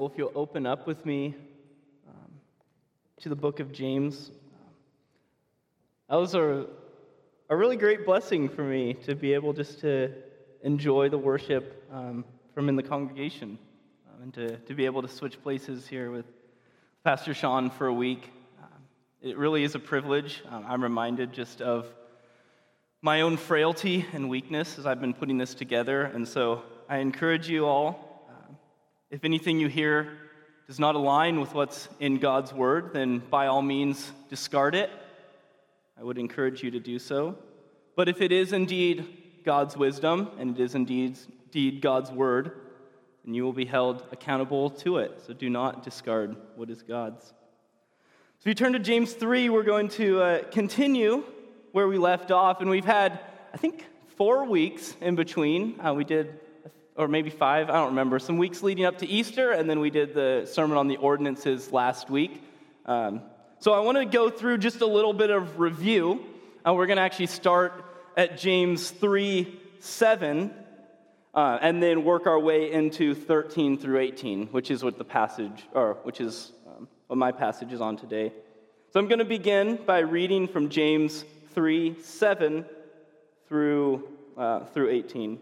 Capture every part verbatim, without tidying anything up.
Well, if you'll open up with me um, to the book of James, that was a, a really great blessing for me to be able just to enjoy the worship um, from in the congregation um, and to, to be able to switch places here with Pastor Sean for a week. Um, it really is a privilege. Um, I'm reminded just of my own frailty and weakness as I've been putting this together, and so I encourage you all. If anything you hear does not align with what's in God's word, then by all means discard it. I would encourage you to do so. But if it is indeed God's wisdom, and it is indeed, indeed God's word, then you will be held accountable to it. So do not discard what is God's. So if you turn to James three, we're going to uh, continue where we left off. And we've had, I think, four weeks in between. Uh, we did... or maybe five, I don't remember, some weeks leading up to Easter, and then we did the Sermon on the Ordinances last week. Um, so I want to go through just a little bit of review. Uh, we're going to actually start at James three seven, uh, and then work our way into thirteen through eighteen, which is what the passage, or which is um, what my passage is on today. So I'm going to begin by reading from James three seven through uh, through eighteen.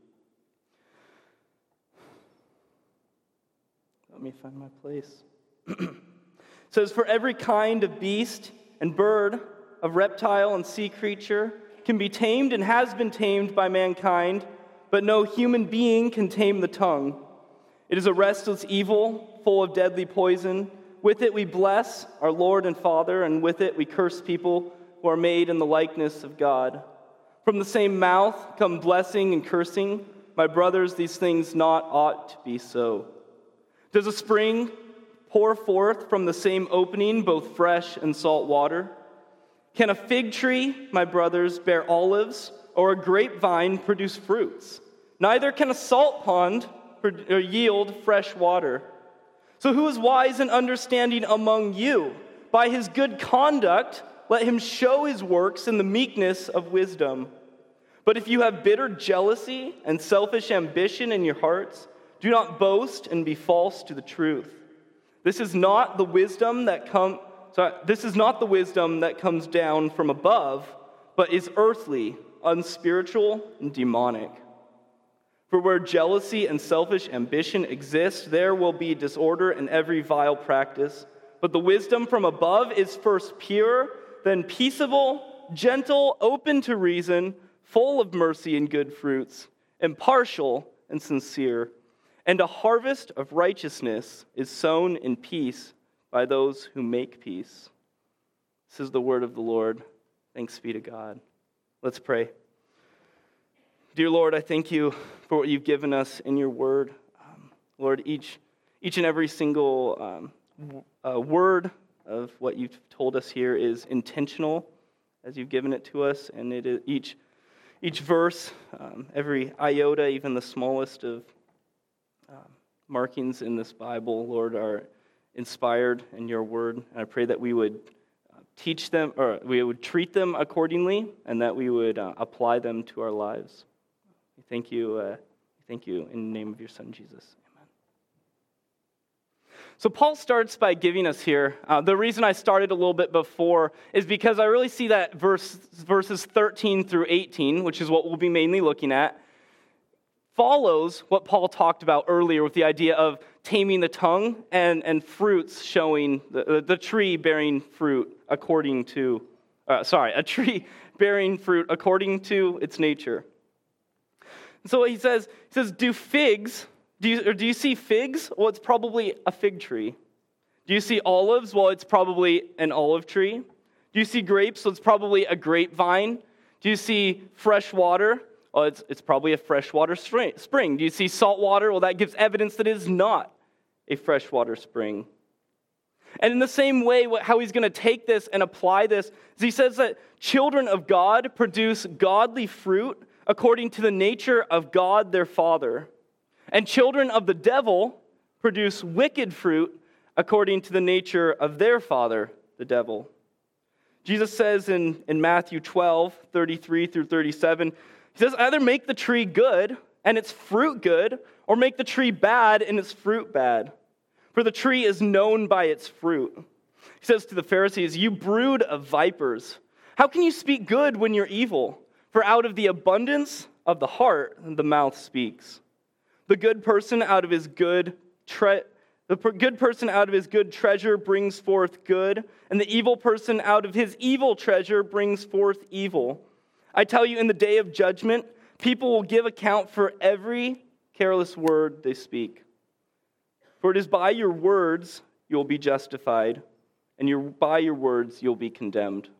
Let me find my place. It says, "For every kind of beast and bird, of reptile and sea creature can be tamed and has been tamed by mankind, but no human being can tame the tongue. It is a restless evil, full of deadly poison. With it we bless our Lord and Father, and with it we curse people who are made in the likeness of God. From the same mouth come blessing and cursing. My brothers, these things not ought to be so. Does a spring pour forth from the same opening both fresh and salt water? Can a fig tree, my brothers, bear olives, or a grapevine produce fruits? Neither can a salt pond yield fresh water. So who is wise and understanding among you? By his good conduct, let him show his works in the meekness of wisdom. But if you have bitter jealousy and selfish ambition in your hearts, do not boast and be false to the truth. This is not the wisdom that come, sorry, this is not the wisdom that comes down from above, but is earthly, unspiritual, and demonic. For where jealousy and selfish ambition exist, there will be disorder and every vile practice. But the wisdom from above is first pure, then peaceable, gentle, open to reason, full of mercy and good fruits, impartial and sincere. And a harvest of righteousness is sown in peace by those who make peace." This is the word of the Lord. Thanks be to God. Let's pray. Dear Lord, I thank you for what you've given us in your word. Um, Lord, each each and every single um, w- uh, word of what you've told us here is intentional as you've given it to us, and it is each each verse, um, every iota, even the smallest of Um, markings in this Bible, Lord, are inspired in your word. And I pray that we would uh, teach them, or we would treat them accordingly, and that we would uh, apply them to our lives. We thank you, uh, thank you in the name of your Son, Jesus. Amen. So Paul starts by giving us here, uh, the reason I started a little bit before is because I really see that verse, verses thirteen through eighteen, which is what we'll be mainly looking at, follows what Paul talked about earlier with the idea of taming the tongue and, and fruits showing, the, the tree bearing fruit according to, uh, sorry, a tree bearing fruit according to its nature. And so he says, he says, do figs, do you, or do you see figs? Well, it's probably a fig tree. Do you see olives? Well, it's probably an olive tree. Do you see grapes? Well, it's probably a grapevine. Do you see fresh water? Well, it's, it's probably a freshwater spring. Do you see salt water? Well, that gives evidence that it is not a freshwater spring. And in the same way, how he's going to take this and apply this is he says that children of God produce godly fruit according to the nature of God their Father. And children of the devil produce wicked fruit according to the nature of their father, the devil. Jesus says in, in Matthew twelve, thirty-three through thirty-seven, he says, either make the tree good and its fruit good, or make the tree bad and its fruit bad. for the tree is known by its fruit. He says to the Pharisees, "You brood of vipers, how can you speak good when you're evil? For out of the abundance of the heart, the mouth speaks. The good person out of his good tre- the per- good person out of his good treasure brings forth good, and the evil person out of his evil treasure brings forth evil. I tell you, in the day of judgment, people will give account for every careless word they speak. For it is by your words you'll be justified, and your, by your words you'll be condemned."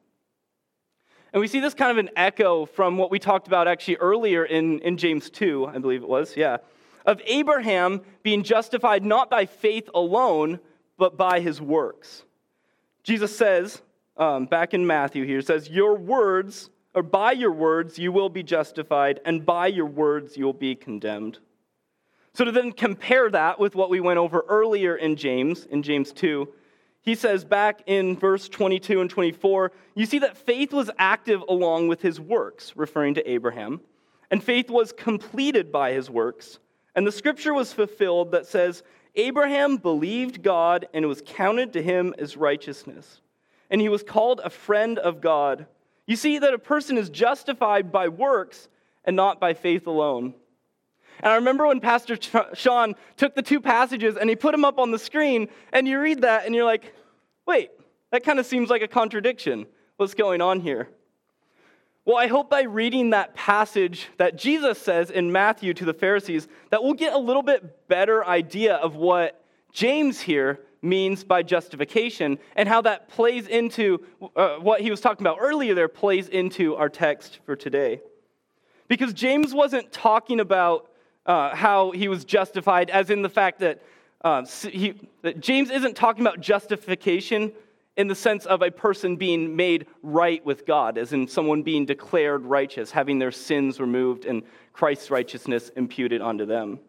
And we see this kind of an echo from what we talked about actually earlier in, in James two, I believe it was, yeah, of Abraham being justified not by faith alone, but by his works. Jesus says, um, back in Matthew here, says, "Your words, or by your words you will be justified, and by your words you will be condemned." So to then compare that with what we went over earlier in James, in James two, he says back in verse twenty-two and twenty-four, you see that faith was active along with his works, referring to Abraham, and faith was completed by his works. And the scripture was fulfilled that says, "Abraham believed God, and it was counted to him as righteousness. And he was called a friend of God." You see that a person is justified by works and not by faith alone. And I remember when Pastor Sean took the two passages and he put them up on the screen, and you read that and you're like, wait, that kind of seems like a contradiction. What's going on here? Well, I hope by reading that passage that Jesus says in Matthew to the Pharisees, that we'll get a little bit better idea of what James here means by justification, and how that plays into uh, what he was talking about earlier there plays into our text for today. Because James wasn't talking about Uh, how he was justified, as in the fact that, uh, he, that James isn't talking about justification in the sense of a person being made right with God, as in someone being declared righteous, having their sins removed and Christ's righteousness imputed onto them.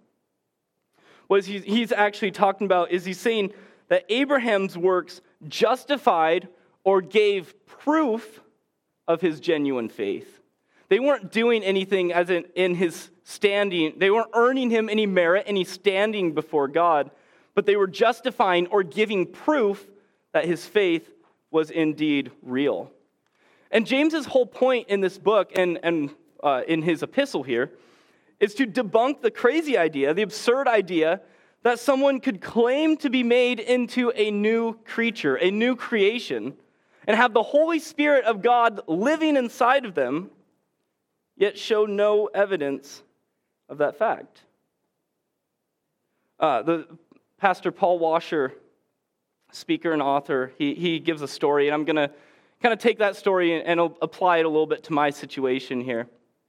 What he, he's actually talking about is he's saying that Abraham's works justified or gave proof of his genuine faith. They weren't doing anything as in, in his standing. They weren't earning him any merit, any standing before God, but they were justifying or giving proof that his faith was indeed real. And James's whole point in this book and, and uh, in his epistle here is to debunk the crazy idea, the absurd idea, that someone could claim to be made into a new creature, a new creation, and have the Holy Spirit of God living inside of them, yet show no evidence of that fact. Uh, the Pastor Paul Washer, speaker and author, he, he gives a story, and I'm going to kind of take that story and, and apply it a little bit to my situation here.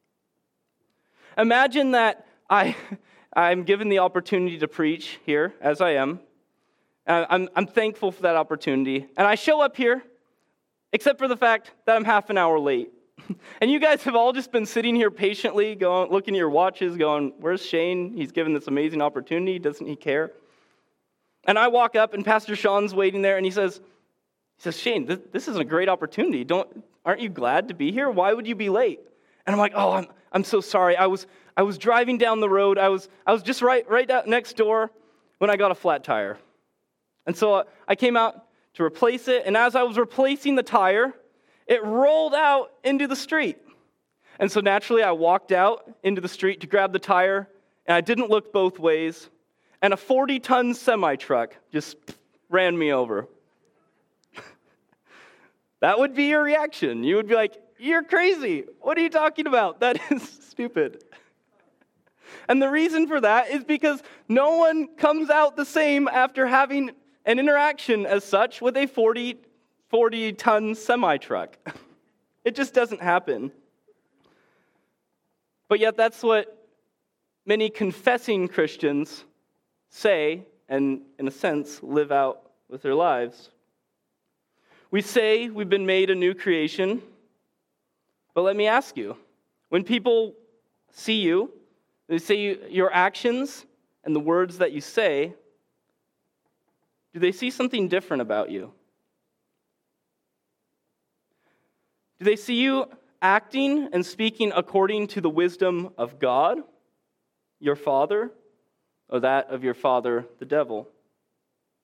Imagine that I, I'm given the opportunity to preach here, as I am. Uh, I'm, I'm thankful for that opportunity. And I show up here, except for the fact that I'm half an hour late. And you guys have all just been sitting here patiently, going, looking at your watches, going, "Where's Shane? He's given this amazing opportunity. Doesn't he care?" And I walk up, and Pastor Sean's waiting there, and he says, he says, "Shane, this, this is a great opportunity. Don't, aren't you glad to be here? Why would you be late?" And I'm like, "Oh, I'm, I'm so sorry. I was, I was driving down the road. I was, I was just right, right down next door when I got a flat tire, and so I came out to replace it. And as I was replacing the tire, it rolled out into the street. And so naturally, I walked out into the street to grab the tire, and I didn't look both ways, and a forty-ton semi-truck just ran me over." That would be your reaction. You would be like, "You're crazy. What are you talking about? That is stupid." And the reason for that is because no one comes out the same after having an interaction as such with a forty-ton semi-truck. It just doesn't happen. But yet that's what many confessing Christians say and, in a sense, live out with their lives. We say we've been made a new creation, but let me ask you, when people see you, they see your actions and the words that you say, do they see something different about you? Do they see you acting and speaking according to the wisdom of God, your Father, or that of your father, the devil?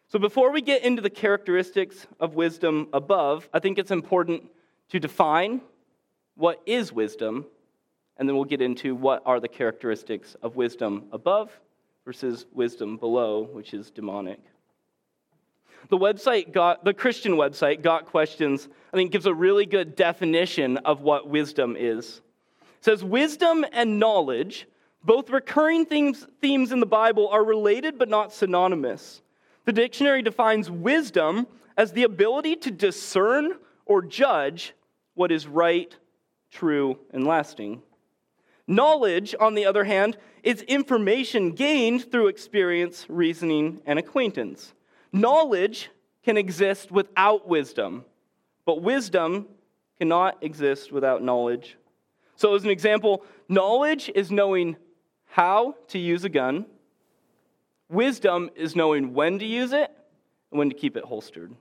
So before we get into the characteristics of wisdom above, I think it's important to define what is wisdom, and then we'll get into what are the characteristics of wisdom above versus wisdom below, which is demonic. The website got the Christian website Got Questions, I think, gives a really good definition of what wisdom is. It says, wisdom and knowledge, both recurring themes, themes in the Bible, are related but not synonymous. The dictionary defines wisdom as the ability to discern or judge what is right, true, and lasting. Knowledge, on the other hand, is information gained through experience, reasoning, and acquaintance. Knowledge can exist without wisdom, but wisdom cannot exist without knowledge. So as an example, knowledge is knowing how to use a gun. Wisdom is knowing when to use it and when to keep it holstered.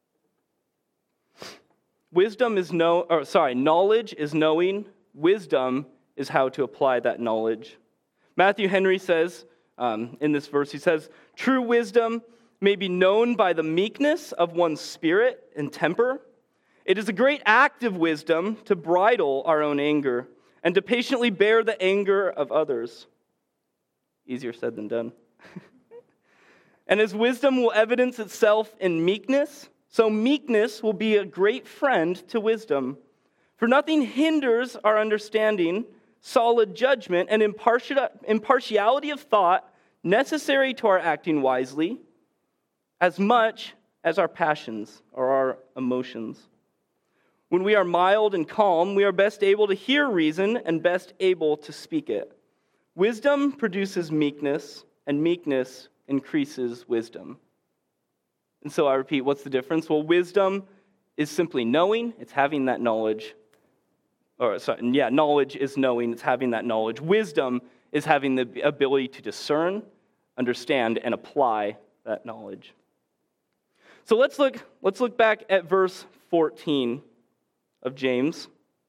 Wisdom is know, or sorry, knowledge is knowing. Wisdom is how to apply that knowledge. Matthew Henry says um, in this verse, he says, true wisdom may be known by the meekness of one's spirit and temper. It is a great act of wisdom to bridle our own anger and to patiently bear the anger of others. Easier said than done. And as wisdom will evidence itself in meekness, so meekness will be a great friend to wisdom. For nothing hinders our understanding, solid judgment, and impartiality of thought necessary to our acting wisely, as much as our passions or our emotions. When we are mild and calm, we are best able to hear reason and best able to speak it. Wisdom produces meekness, and meekness increases wisdom. And so I repeat, what's the difference? Well, wisdom is simply knowing, it's having that knowledge. Or sorry, yeah, knowledge is knowing, it's having that knowledge. Wisdom is having the ability to discern, understand, and apply that knowledge. So let's look, let's look back at verse fourteen of James.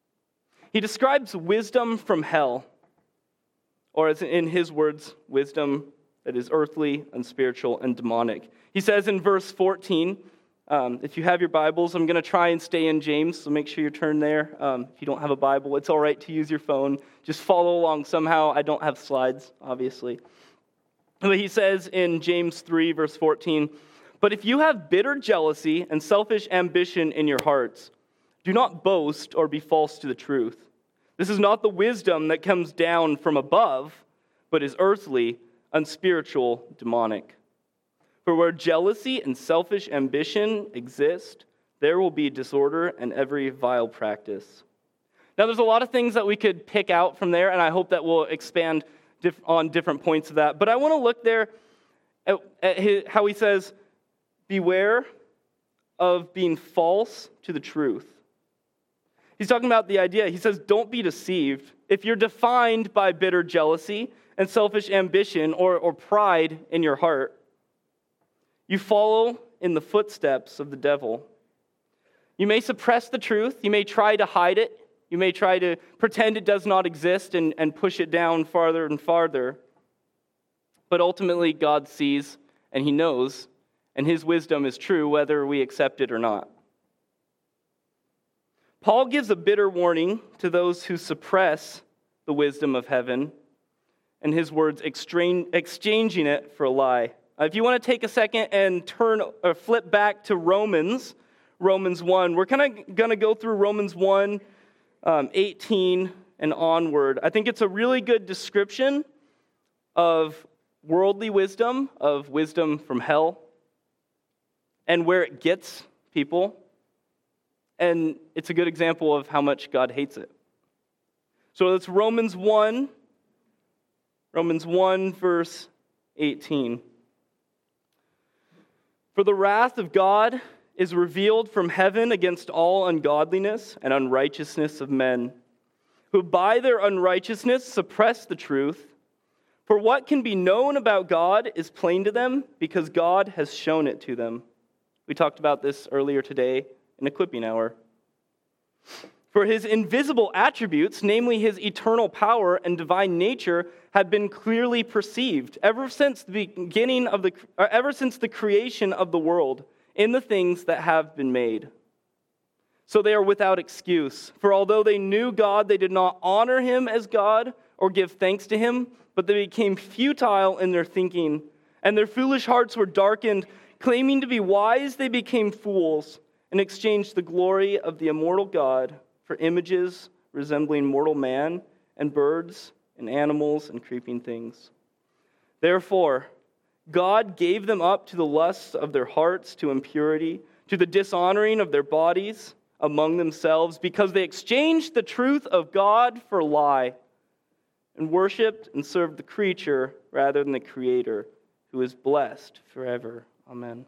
He describes wisdom from hell, or as in his words, wisdom that is earthly, unspiritual, and demonic. He says in verse fourteen, um, if you have your Bibles, I'm going to try and stay in James, so make sure you turn there. Um, if you don't have a Bible, it's all right to use your phone. Just follow along somehow. I don't have slides, obviously. But he says in James three, verse fourteen, but if you have bitter jealousy and selfish ambition in your hearts, do not boast or be false to the truth. This is not the wisdom that comes down from above, but is earthly, unspiritual, demonic. For where jealousy and selfish ambition exist, there will be disorder and every vile practice. Now, there's a lot of things that we could pick out from there, and I hope that we'll expand diff- on different points of that. But I want to look there at, at his, how he says, beware of being false to the truth. He's talking about the idea. He says, don't be deceived. If you're defined by bitter jealousy and selfish ambition or, or pride in your heart, you follow in the footsteps of the devil. You may suppress the truth. You may try to hide it. You may try to pretend it does not exist and, and push it down farther and farther. But ultimately, God sees and he knows, and his wisdom is true whether we accept it or not. Paul gives a bitter warning to those who suppress the wisdom of heaven, and his words, exchanging it for a lie. Uh, if you want to take a second and turn or flip back to Romans, Romans one, we're kind of going to go through Romans one, um, eighteen and onward. I think it's a really good description of worldly wisdom, of wisdom from hell, and where it gets people. And it's a good example of how much God hates it. So it's Romans one, Romans one, verse eighteen. For the wrath of God is revealed from heaven against all ungodliness and unrighteousness of men, who by their unrighteousness suppress the truth. For what can be known about God is plain to them, because God has shown it to them. We talked about this earlier today in equipping hour. For his invisible attributes, namely his eternal power and divine nature, have been clearly perceived ever since the beginning of the or ever since the creation of the world in the things that have been made. So they are without excuse. For although they knew God, they did not honor him as God or give thanks to him, but they became futile in their thinking, and their foolish hearts were darkened. Claiming to be wise, they became fools and exchanged the glory of the immortal God for images resembling mortal man and birds and animals and creeping things. Therefore, God gave them up to the lusts of their hearts, to impurity, to the dishonoring of their bodies among themselves, because they exchanged the truth of God for a lie and worshipped and served the creature rather than the Creator, who is blessed forever. Amen.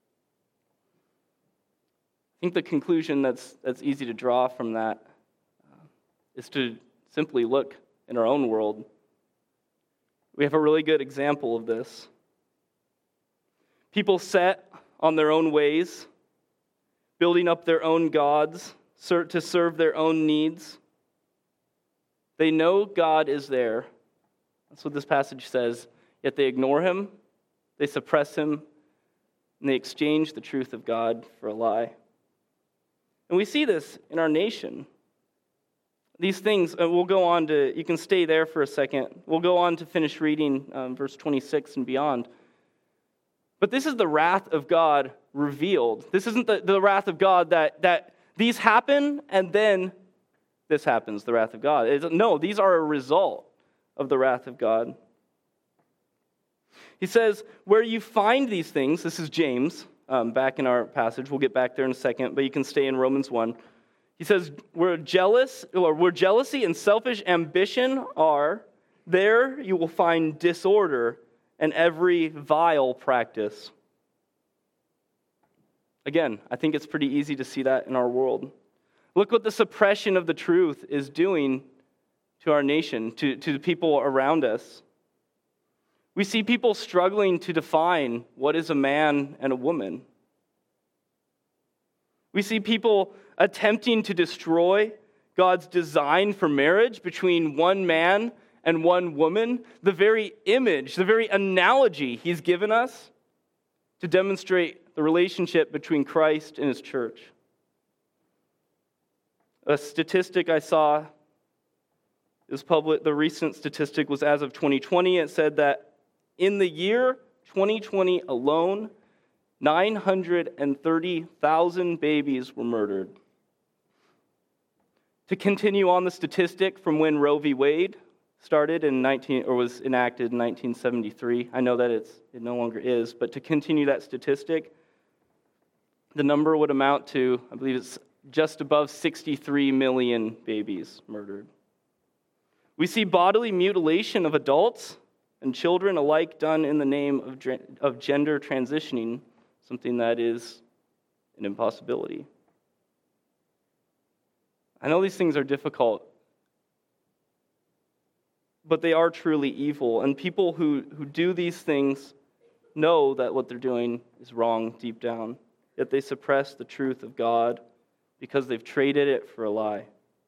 I think the conclusion that's that's easy to draw from that uh, is to simply look in our own world. We have a really good example of this. People set on their own ways, building up their own gods to serve their own needs. They know God is there. That's what this passage says. Yet they ignore him, they suppress him, and they exchange the truth of God for a lie. And we see this in our nation. These things, uh, we'll go on to, you can stay there for a second. We'll go on to finish reading um, verse twenty-six and beyond. But this is the wrath of God revealed. This isn't the, the wrath of God that, that these happen and then this happens, the wrath of God. It's, no, these are a result of the wrath of God. He says, where you find these things, this is James, Um, back in our passage. We'll get back there in a second, but you can stay in Romans one. He says, where jealous, or where jealousy and selfish ambition are, there you will find disorder and every vile practice. Again, I think it's pretty easy to see that in our world. Look what the suppression of the truth is doing to our nation, to, to the people around us. We see people struggling to define what is a man and a woman. We see people attempting to destroy God's design for marriage between one man and one woman, the very image, the very analogy he's given us to demonstrate the relationship between Christ and his church. A statistic I saw, is public, the recent statistic was as of twenty twenty. It said that in the year twenty twenty alone, nine hundred thirty thousand babies were murdered. To continue on the statistic from when Roe v. Wade started in nineteen or was enacted in nineteen seventy-three, I know that it's it no longer is, but to continue that statistic, the number would amount to, I believe it's just above sixty-three million babies murdered. We see bodily mutilation of adults and children alike done in the name of, of gender transitioning, something that is an impossibility. I know these things are difficult, but they are truly evil. And people who, who do these things know that what they're doing is wrong deep down, yet they suppress the truth of God because they've traded it for a lie.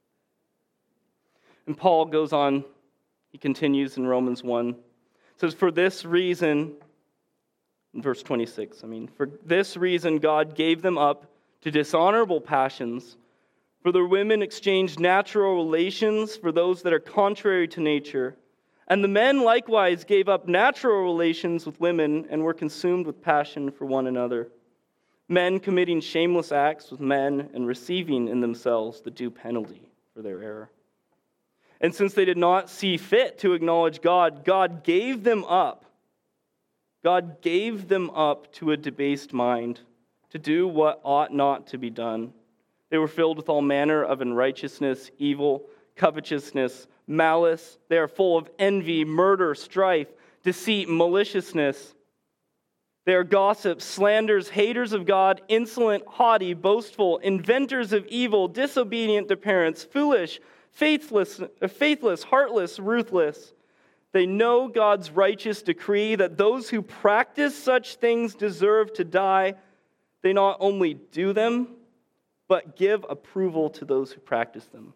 And Paul goes on, he continues in Romans one. Says, for this reason, in verse twenty-six, I mean, for this reason God gave them up to dishonorable passions, for the women exchanged natural relations for those that are contrary to nature, and the men likewise gave up natural relations with women and were consumed with passion for one another, men committing shameless acts with men and receiving in themselves the due penalty for their error. And since they did not see fit to acknowledge God, God gave them up. God gave them up to a debased mind, to do what ought not to be done. They were filled with all manner of unrighteousness, evil, covetousness, malice. They are full of envy, murder, strife, deceit, maliciousness. They are gossips, slanders, haters of God, insolent, haughty, boastful, inventors of evil, disobedient to parents, foolish, faithless, faithless, heartless, ruthless. They know God's righteous decree that those who practice such things deserve to die. They not only do them, but give approval to those who practice them.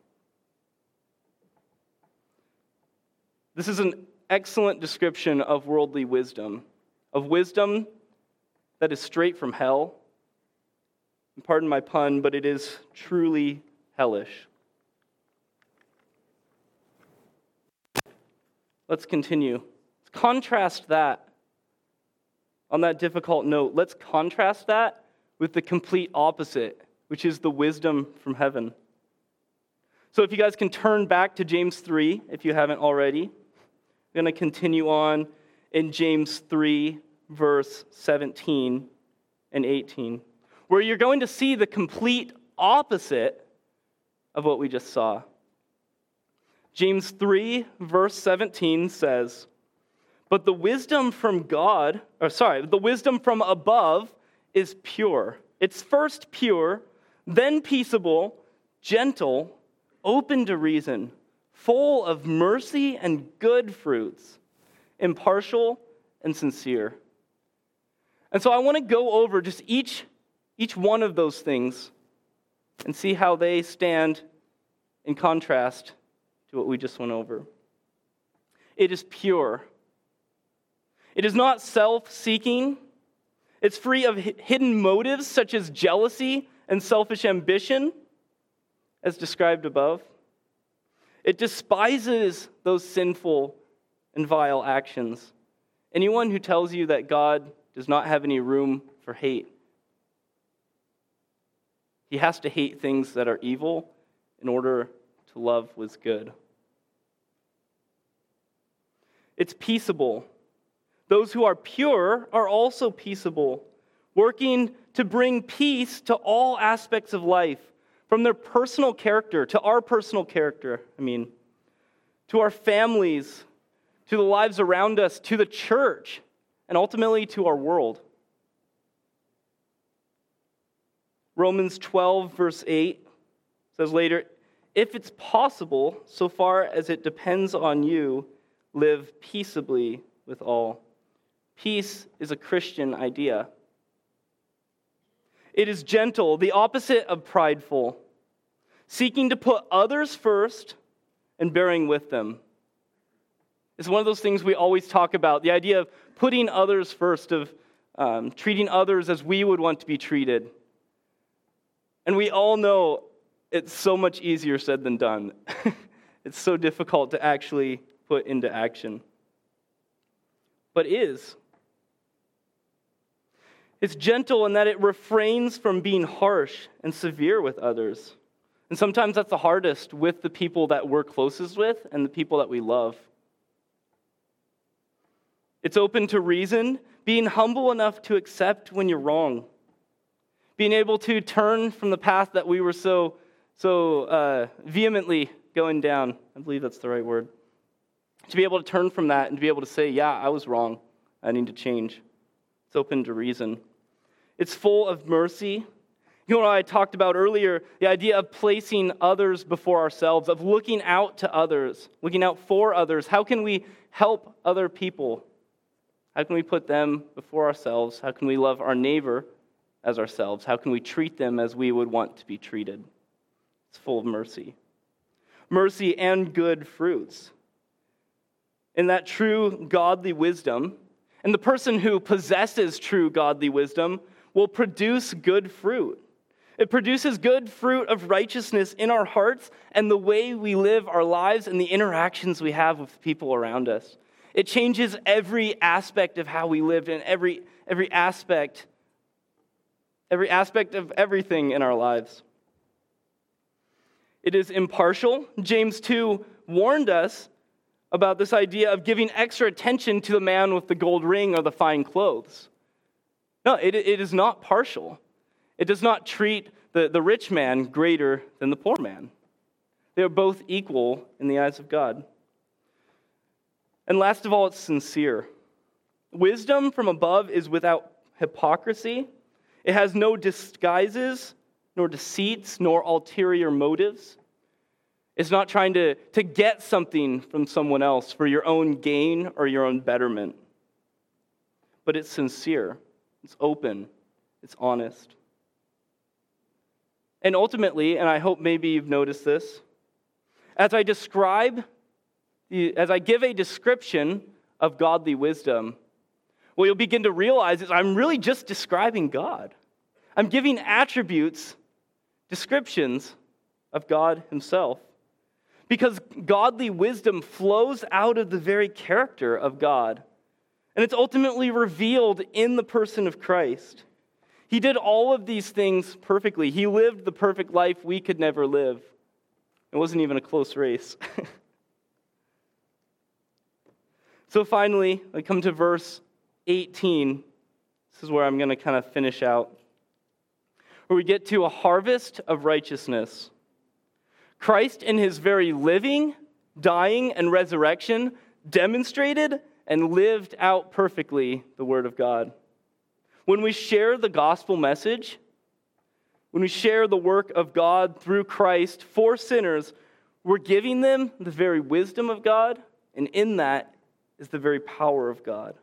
This is an excellent description of worldly wisdom, of wisdom that is straight from hell. And pardon my pun, but it is truly hellish. Let's continue. Contrast that on that difficult note. Let's contrast that with the complete opposite, which is the wisdom from heaven. So if you guys can turn back to James three, if you haven't already, I'm going to continue on in James three, verse seventeen and eighteen, where you're going to see the complete opposite of what we just saw. James three, verse seventeen says, "But the wisdom from God, or sorry, the wisdom from above is pure. It's first pure, then peaceable, gentle, open to reason, full of mercy and good fruits, impartial and sincere." And so I want to go over just each, each one of those things and see how they stand in contrast to what we just went over. It is pure. It is not self-seeking. It's free of hidden motives such as jealousy and selfish ambition, as described above. It despises those sinful and vile actions. Anyone who tells you that God does not have any room for hate, he has to hate things that are evil in order to love what's good. It's peaceable. Those who are pure are also peaceable, working to bring peace to all aspects of life, from their personal character to our personal character, I mean, to our families, to the lives around us, to the church, and ultimately to our world. Romans twelve, verse eight says later, "If it's possible, so far as it depends on you, live peaceably with all." Peace is a Christian idea. It is gentle, the opposite of prideful, seeking to put others first and bearing with them. It's one of those things we always talk about, the idea of putting others first, of um, treating others as we would want to be treated. And we all know it's so much easier said than done. It's so difficult to actually put into action. But is. It's gentle in that it refrains from being harsh and severe with others. And sometimes that's the hardest with the people that we're closest with and the people that we love. It's open to reason, being humble enough to accept when you're wrong. Being able to turn from the path that we were so, so uh, vehemently going down. I believe that's the right word. To be able to turn from that and to be able to say, yeah, I was wrong. I need to change. It's open to reason. It's full of mercy. You know what I talked about earlier, the idea of placing others before ourselves, of looking out to others, looking out for others. How can we help other people? How can we put them before ourselves? How can we love our neighbor as ourselves? How can we treat them as we would want to be treated? It's full of mercy. Mercy and good fruits. In that true godly wisdom, and the person who possesses true godly wisdom will produce good fruit. It produces good fruit of righteousness in our hearts and the way we live our lives and the interactions we have with people around us. It changes every aspect of how we live and every every aspect, every aspect of everything in our lives. It is impartial. James two warned us about this idea of giving extra attention to the man with the gold ring or the fine clothes. No, it, it is not partial. It does not treat the, the rich man greater than the poor man. They are both equal in the eyes of God. And last of all, it's sincere. Wisdom from above is without hypocrisy. It has no disguises, nor deceits, nor ulterior motives. It's not trying to, to get something from someone else for your own gain or your own betterment. But it's sincere. It's open. It's honest. And ultimately, and I hope maybe you've noticed this, as I describe, as I give a description of godly wisdom, what you'll begin to realize is I'm really just describing God. I'm giving attributes, descriptions of God himself. Because godly wisdom flows out of the very character of God. And it's ultimately revealed in the person of Christ. He did all of these things perfectly. He lived the perfect life we could never live. It wasn't even a close race. So finally, I come to verse eighteen. This is where I'm going to kind of finish out. Where we get to a harvest of righteousness. Christ in his very living, dying, and resurrection demonstrated and lived out perfectly the Word of God. When we share the gospel message, when we share the work of God through Christ for sinners, we're giving them the very wisdom of God, and in that is the very power of God.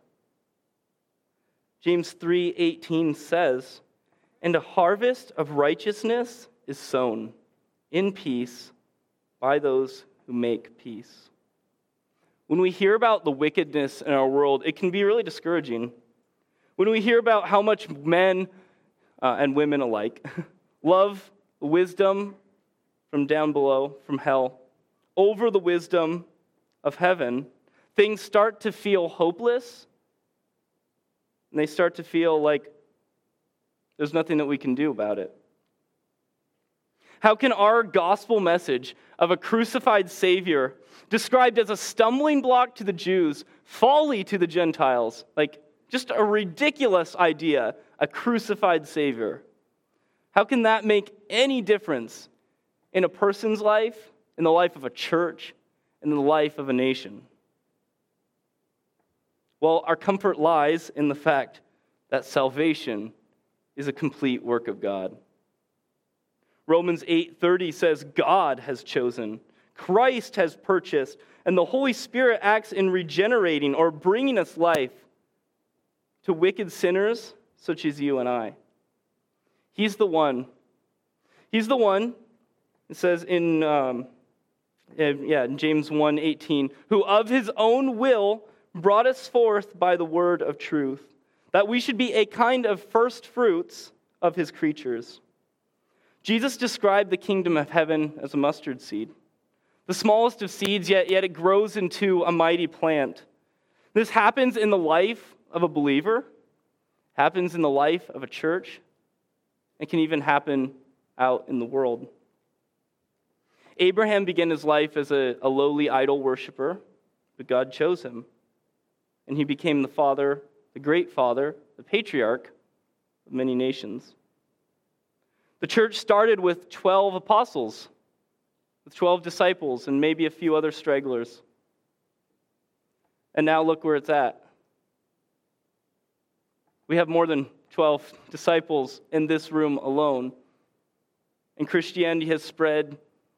James three eighteen says, "And a harvest of righteousness is sown in peace by those who make peace." When we hear about the wickedness in our world, it can be really discouraging. When we hear about how much men uh, and women alike love wisdom from down below, from hell, over the wisdom of heaven, things start to feel hopeless, and they start to feel like there's nothing that we can do about it. How can our gospel message of a crucified Savior, described as a stumbling block to the Jews, folly to the Gentiles, like just a ridiculous idea, a crucified Savior, how can that make any difference in a person's life, in the life of a church, and in the life of a nation? Well, our comfort lies in the fact that salvation is a complete work of God. Romans eight thirty says, God has chosen, Christ has purchased, and the Holy Spirit acts in regenerating or bringing us life to wicked sinners such as you and I. He's the one. He's the one, it says in, um, yeah, in James one eighteen, who of his own will brought us forth by the word of truth, that we should be a kind of first fruits of his creatures. Jesus described the kingdom of heaven as a mustard seed, the smallest of seeds, yet, yet it grows into a mighty plant. This happens in the life of a believer, happens in the life of a church, and can even happen out in the world. Abraham began his life as a, a lowly idol worshiper, but God chose him, and he became the father, the great father, the patriarch of many nations. The church started with twelve apostles, with twelve disciples, and maybe a few other stragglers. And now look where it's at. We have more than twelve disciples in this room alone. And Christianity has spread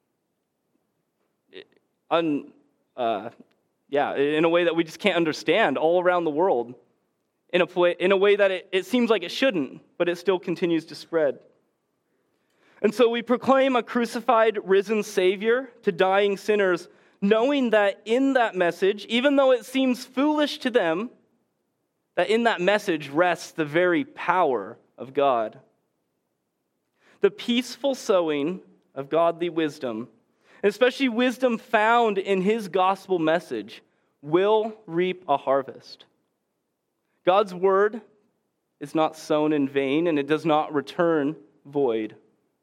un, uh, yeah, in a way that we just can't understand all around the world. In a, play, in a way that it, it seems like it shouldn't, but it still continues to spread. And so we proclaim a crucified, risen Savior to dying sinners, knowing that in that message, even though it seems foolish to them, that in that message rests the very power of God. The peaceful sowing of godly wisdom, especially wisdom found in his gospel message, will reap a harvest. God's word is not sown in vain, and it does not return void.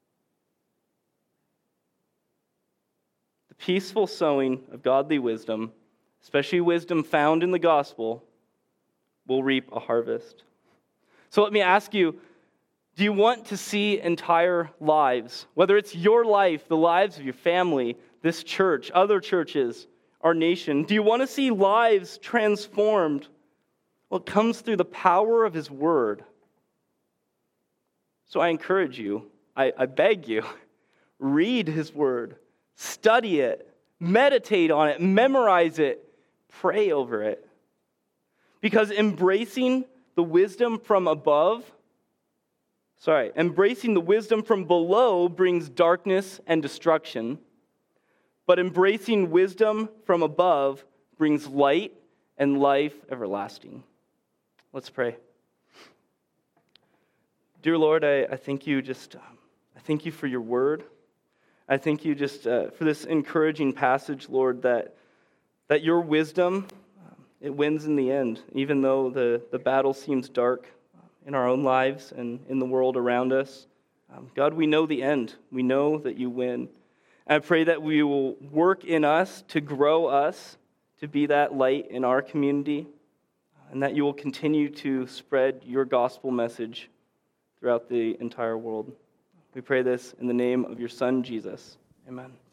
The peaceful sowing of godly wisdom, especially wisdom found in the gospel, will reap a harvest. So let me ask you, do you want to see entire lives, whether it's your life, the lives of your family, this church, other churches, our nation, do you want to see lives transformed? Well, it comes through the power of his word. So I encourage you, I, I beg you, read his word, study it, meditate on it, memorize it, pray over it. Because embracing the wisdom from above Sorry, embracing the wisdom from below brings darkness and destruction, but embracing wisdom from above brings light and life everlasting. Let's pray. Dear Lord, I, I thank you just, I thank you for your word. I thank you just uh, for this encouraging passage, Lord, that that your wisdom, um, it wins in the end, even though the, the battle seems dark in our own lives and in the world around us. Um, God, we know the end. We know that you win. And I pray that we will work in us to grow us, to be that light in our community, and that you will continue to spread your gospel message throughout the entire world. We pray this in the name of your Son, Jesus. Amen.